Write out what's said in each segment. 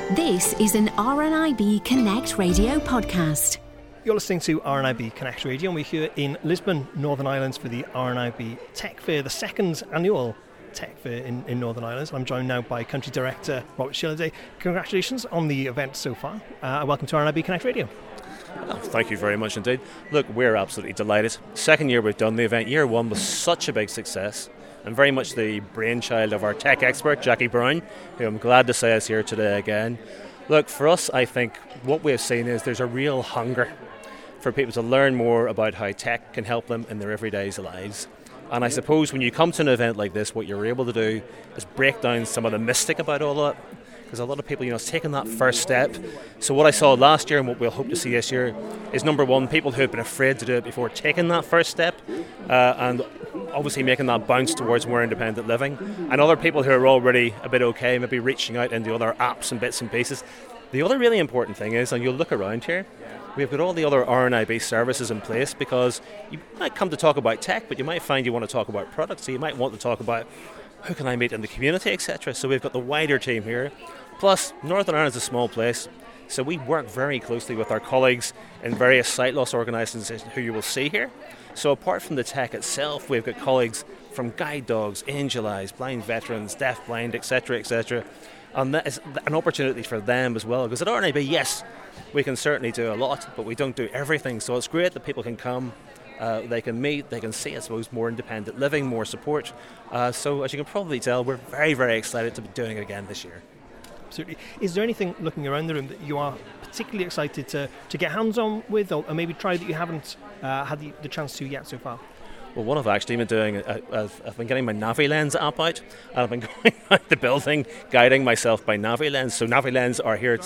This is an RNIB Connect Radio podcast. You're listening to RNIB Connect Radio, and we're here in Lisbon, Northern Ireland, for the RNIB Tech Fair, the second annual Tech Fair in Northern Ireland. I'm joined now by Country Director Robert Shilliday. Congratulations on the event so far. Welcome to RNIB Connect Radio. Oh, thank you very much indeed. Look, we're absolutely delighted. Second year we've done the event. Year one was such a big success, and very much the brainchild of our tech expert, Jackie Brown, who I'm glad to say is here today again. Look, for us, I think what we've seen is there's a real hunger for people to learn more about how tech can help them in their everyday lives. And I suppose when you come to an event like this, what you're able to do is break down some of the mystic about all of it. Because a lot of people, it's taking that first step. So what I saw last year and what we'll hope to see this year is, number one, people who have been afraid to do it before taking that first step, and obviously making that bounce towards more independent living. And other people who are already a bit okay, maybe reaching out into other apps and bits and pieces. The other really important thing is, and you'll look around here, we've got all the other RNIB services in place, because you might come to talk about tech, but you might find you want to talk about products, so you might want to talk about who can I meet in the community, etc. So we've got the wider team here. Plus, Northern Ireland is a small place, so we work very closely with our colleagues in various sight loss organisations who you will see here. So apart from the tech itself, we've got colleagues from Guide Dogs, Angel Eyes, Blind Veterans, Deaf Blind, etc., etc. And that is an opportunity for them as well, because at RNIB, yes, we can certainly do a lot, but we don't do everything. So it's great that people can come, they can meet, they can see, I suppose, more independent living, more support. So as you can probably tell, we're very, very excited to be doing it again this year. Absolutely. Is there anything, looking around the room, that you are particularly excited to get hands-on with, or maybe try that you haven't had the chance to yet so far? Well, what I've actually been doing, I've been getting my NaviLens app out, and I've been going out the building, guiding myself by NaviLens. So NaviLens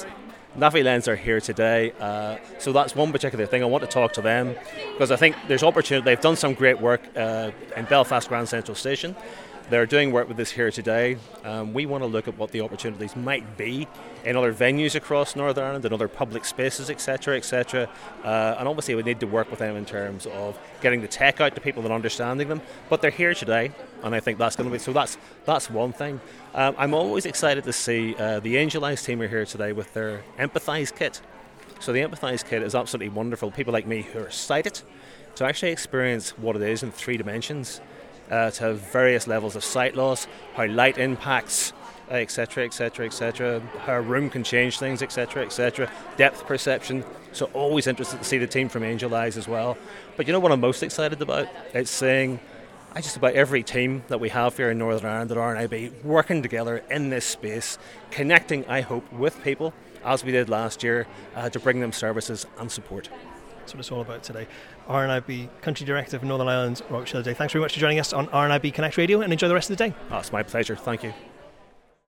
are here today. So that's one particular thing. I want to talk to them, because I think there's opportunity. They've done some great work in Belfast Grand Central Station. They're doing work with us here today. We want to look at what the opportunities might be in other venues across Northern Ireland and other public spaces, etc., etc. And obviously we need to work with them in terms of getting the tech out to people and understanding them. But they're here today, and I think that's going to be, so that's one thing. I'm always excited to see the Angel Eyes team are here today with their Empathise kit. So the Empathise kit is absolutely wonderful. People like me who are sighted to actually experience what it is in 3 dimensions. To have various levels of sight loss, how light impacts, etc., etc., etc., how a room can change things, etc., etc., depth perception. So always interested to see the team from Angel Eyes as well. But you know what I'm most excited about? It's seeing just about every team that we have here in Northern Ireland at RNIB working together in this space, connecting, I hope, with people, as we did last year, to bring them services and support. That's what it's all about today. RNIB Country Director for Northern Ireland, Robert Shilliday. Thanks very much for joining us on RNIB Connect Radio, and enjoy the rest of the day. Oh, it's my pleasure. Thank you.